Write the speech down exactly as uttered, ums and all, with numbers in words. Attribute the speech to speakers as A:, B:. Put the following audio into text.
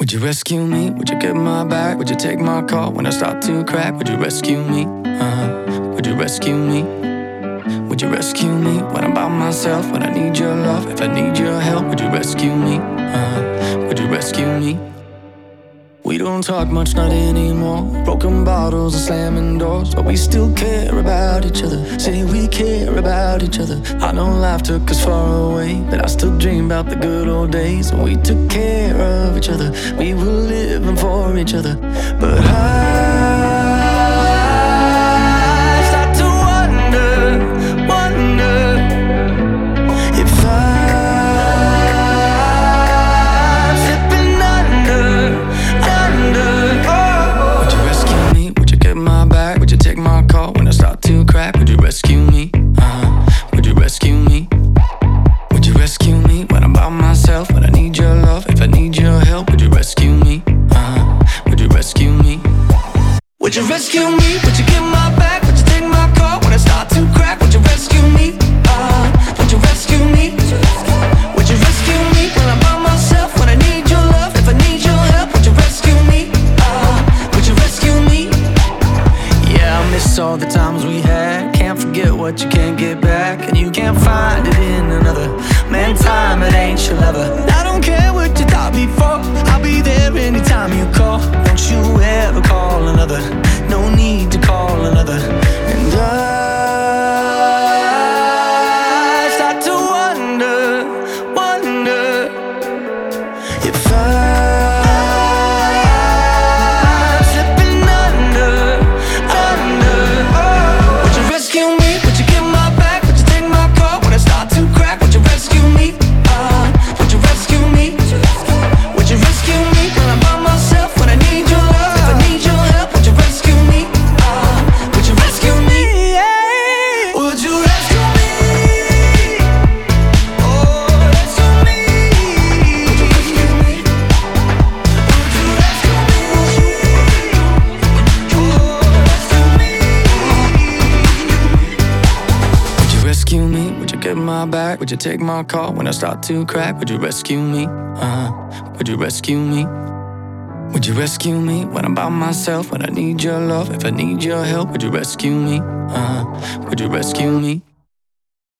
A: Would you rescue me? Would you get my back? Would you take my call when I start to crack? Would you rescue me? Uh-huh. Would you rescue me? Would you rescue me when I'm by myself? When I need your love, if I need your help, would you rescue me? Uh-huh. Would you rescue me? We don't talk much, not anymore. Broken bottles and slamming doors, but we still care about each other. Say we care about each other. I know life took us far away, but I still dream about the good old days when we took care of each other. We were living for each other. But I start to wonder, wonder if I'm slipping under, under. Would you rescue me? Would you get my back? Would you take my call when I start to crack? Would you rescue me? Uh-huh. Would you rescue me? Would you rescue me when I'm by myself? When I need your love, if I need your help, would you rescue me? Uh-huh. Would you rescue me? Would you rescue me? Would you get my back? Would you take my call when I start to crack? Would you rescue me? Uh, would you rescue me? Would you rescue me when I'm by myself? When I need your love, if I need your help, would you rescue me? Uh, would you rescue me? Yeah, I miss all the times we had. Can't forget what you can't get back, and you can't find it in another. Man, time, it ain't your lover. I don't care what you thought before. I'll be there anytime you call. Don't you ever call another. No need to call another. And I start to wonder, wonder if I'm slipping under, under. Would you rescue me? Would you get my back? Would you take my call when I start to crack? Would you rescue me? Uh, would you rescue me? Would you rescue me when I'm by myself? When I need your love, if I need your help, would you rescue me? Uh, would you rescue me? Yeah. Would you rescue me? Oh, rescue me. Would you rescue me? Would you rescue me? Oh, rescue me. Would you rescue me? Would you get my back? Would you take my call when I start to crack? Would you rescue me? Uh-huh. Would you rescue me? Would you rescue me when I'm by myself? When I need your love, if I need your help, would you rescue me? Uh-huh. Would you rescue me?